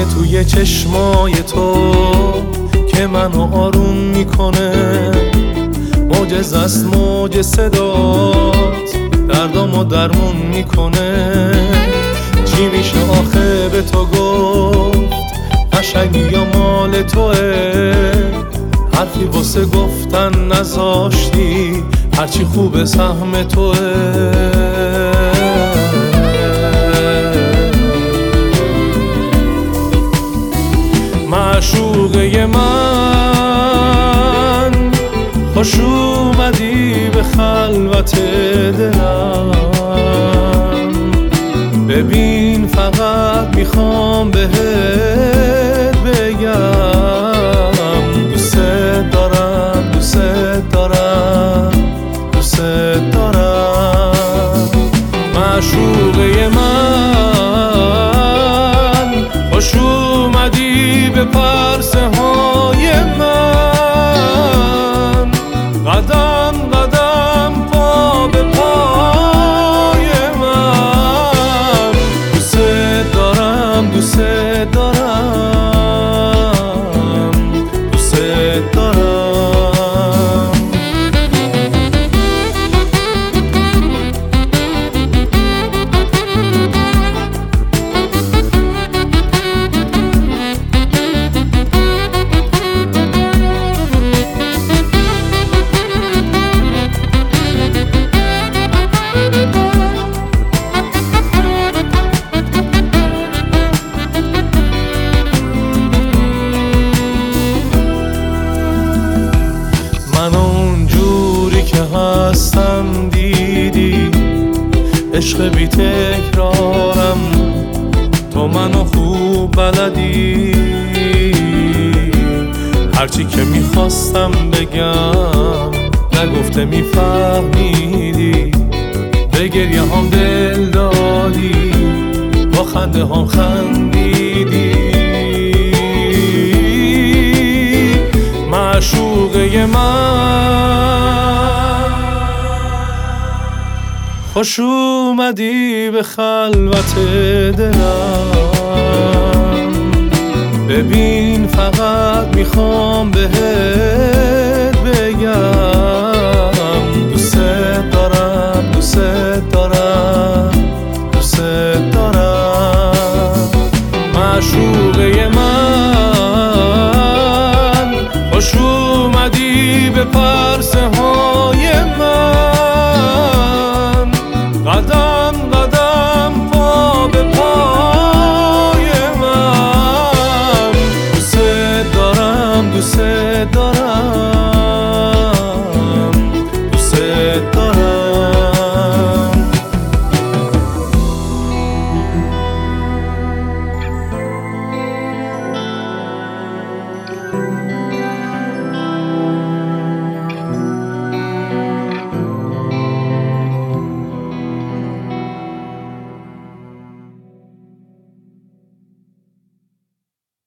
توی چشمای تو که منو آروم میکنه، معجزه است موج صدات دردامو درمون میکنه. چی میشه آخه به تو گفت، قشنگی یا مال توه، حرفی واسه گفتن نذاشتی، هرچی خوبه سهم توه. معشوقه من، خوش اومدی به خلوت دلم. ببین فقط میخوام بهت بگم، دوست دارم دوست دارم دوست دارم. معشوقه من، خوش اومدی به پرسه های من، قدم قدم پا به پای من. دوست دارم دوست دارم دوست دارم. من اونجوری که هستم دیدی، عشق بی تکرارم، تو منو خوب بلدی. هرچی که میخواستم بگم نگفته میفهمیدی، به گریه هم دل دادی، با خنده هم خندیدی. معشوقه من، خوش اومدی به خلوت دلم. ببین فقط میخوام بهت بگم، دوست دارم دوست دارم دوست دارم. معشوقه